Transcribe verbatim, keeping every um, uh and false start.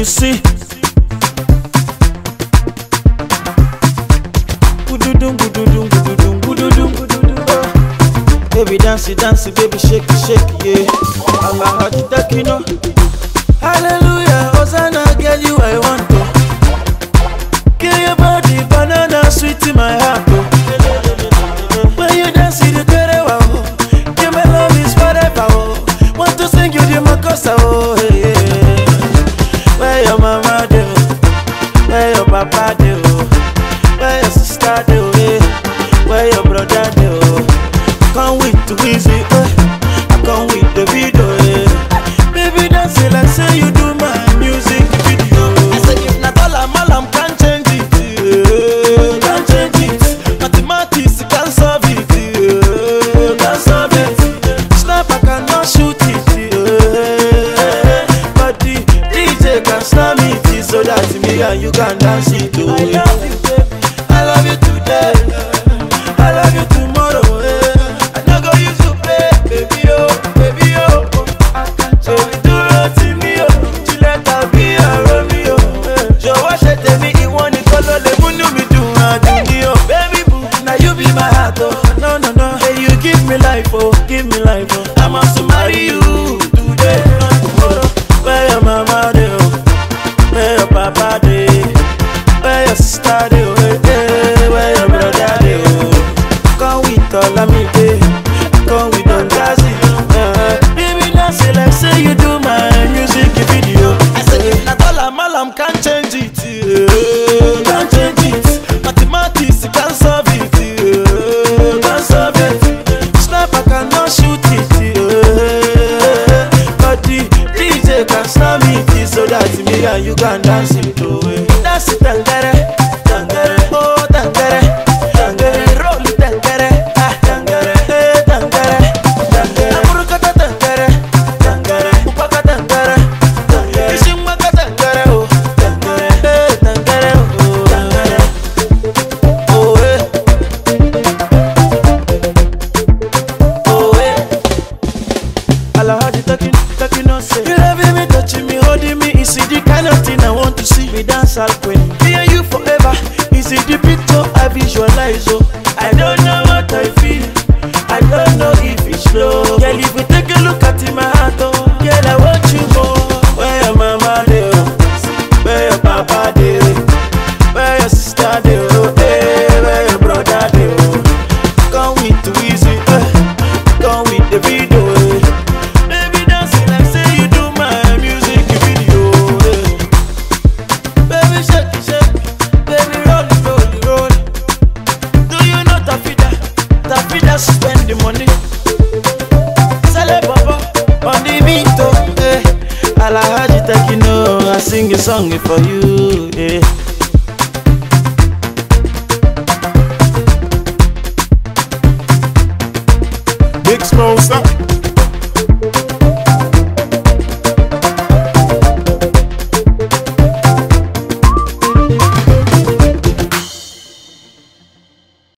You see, gududum, gududum, gududum, gududum, gududum. Baby dance, dance, baby shake, shake, yeah. Allah had you take, you know. Hallelujah, Hosanna, girl, you I want to. Kill your body, banana sweet in my heart, oh. When you dance, you get it, wow. Give me love is forever, oh. Want to sing you the makosa, oh, hey, yeah. Where your mama do? Where your papa do? Where your sister do? Where your brother do? Can't wait to visit, eh? I can't wait to video, eh? Baby dance it like say you do my music video. I say if not all I'm all I'm can't change it, eh? Can't change it. Mathematics can't solve it, eh? Can't solve it. Snap I cannot shoot it, eh? But the D J can snap it, so that me and you can dance it too. I love you, baby. I love you today. I love you tomorrow. Eh? I no go use you play, baby oh, baby oh. So we do roti mi oh, tu let her be a Romeo. Jọ̀wọ́ ṣe tèmi ìwọ nìkan ló lè múnú mi dùn àdùnní oh. Baby boo, now you be my heart oh. No no no, hey you give me life oh, give me life oh. I must marry you today, not tomorrow. Where your mama dey oh, where your papa dey, where your sister dey oh, hey, where your brother dey oh. Come with all of me dey, come with Don Jazzy. Uh, baby dance it like say you do my music video. I say if not all I'm all I'm can't change it, yeah. Can't change it. Mathematics can't solve it, yeah. Can't solve it. Snap I cannot shoot it, yeah. But the D J can snap it, so that me and you can dance it too. Dance it tangere, tangere, oh tangere, tangere, roll it tangere, ah tangere, hey tangere, tangere, amurukata tangere, tangere, upaka tangere, tangere, ishimaka tangere, oh tangere, hey tangere, oh tangere, oh hey, oh hey. Allah had you talking, talking on say. You loving me, touching me, holding me. Is it the kind of thing I want to see? We dance all queen. Me and you forever. Is it the picture I visualize? Oh, I don't know what I feel. I don't know if it's slow. Girl, if we take a look at in my heart, oh, girl, I want you more. Where your mama dey? Where your papa dey? Where your sister dey? Hey, where your brother dey? Come with the easy, eh? Come with the video, eh? Baby dancing like say you do my music video, eh? Baby shake it, shake it. Baby roll it, roll it, roll it. Do you know Tafida? Tafida spend the money. Sell it, papa, on the beat, oh, eh? Allah had you take, you know, I sing a song for you, eh?